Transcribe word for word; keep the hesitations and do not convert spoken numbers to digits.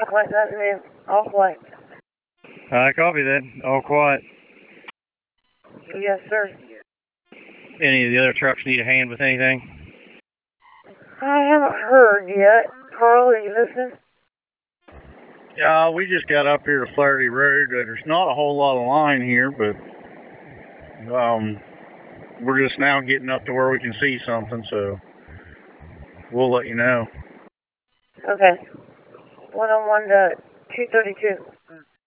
quiet, that's me. All quiet. I copy that. All quiet. Yes, sir. Any of the other trucks need a hand with anything? I haven't heard yet. Carl, are you listening? Yeah, we just got up here to Flaherty Road. There's not a whole lot of line here, but um, we're just now getting up to where we can see something, so we'll let you know. Okay. one oh one to two thirty-two.